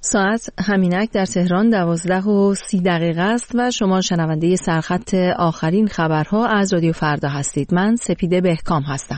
ساعت همینک در تهران 12:30 است و شما شنونده سرخط آخرین خبرها از رادیو فردا هستید. من سپیده بهکام هستم.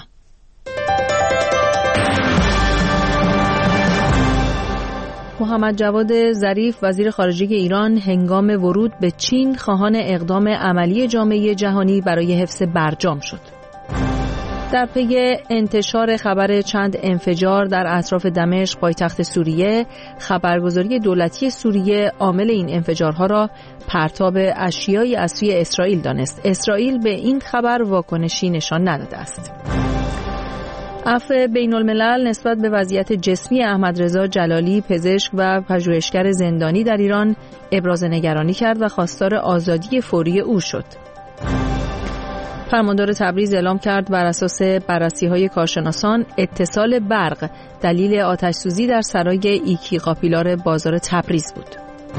محمد جواد ظریف وزیر خارجه ایران هنگام ورود به چین خواهان اقدام عملی جامعه جهانی برای حفظ برجام شد. در پی انتشار خبر چند انفجار در اطراف دمشق پایتخت سوریه، خبرگزاری دولتی سوریه عامل این انفجارها را پرتاب اشیایی از سوی اسرائیل دانست. اسرائیل به این خبر واکنشی نشان نداده است. عفو بین الملل نسبت به وضعیت جسمی احمدرضا جلالی، پزشک و پژوهشگر زندانی در ایران ابراز نگرانی کرد و خواستار آزادی فوری او شد. فرماندار تبریز اعلام کرد بر اساس بررسی‌های کارشناسان اتصال برق دلیل آتش‌سوزی در سرای ایکی قاپیلار بازار تبریز بود.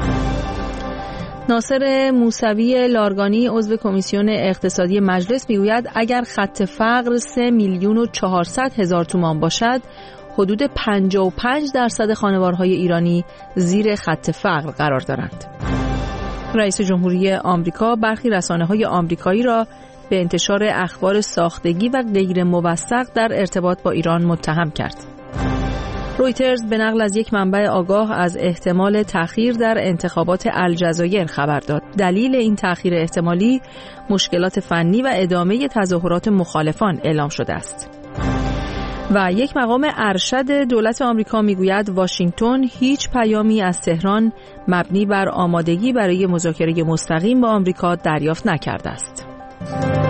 ناصر موسوی لارگانی عضو کمیسیون اقتصادی مجلس میگوید اگر خط فقر 3,400,000 تومان باشد، حدود 55% خانوارهای ایرانی زیر خط فقر قرار دارند. رئیس جمهوری آمریکا برخی رسانه‌های آمریکایی را به انتشار اخبار ساختگی و غیر موثق در ارتباط با ایران متهم کرد. رویترز به نقل از یک منبع آگاه از احتمال تأخیر در انتخابات الجزایر خبر داد. دلیل این تأخیر احتمالی مشکلات فنی و ادامه تظاهرات مخالفان اعلام شده است. و یک مقام ارشد دولت آمریکا میگوید واشنگتن هیچ پیامی از تهران مبنی بر آمادگی برای مذاکره مستقیم با آمریکا دریافت نکرده است.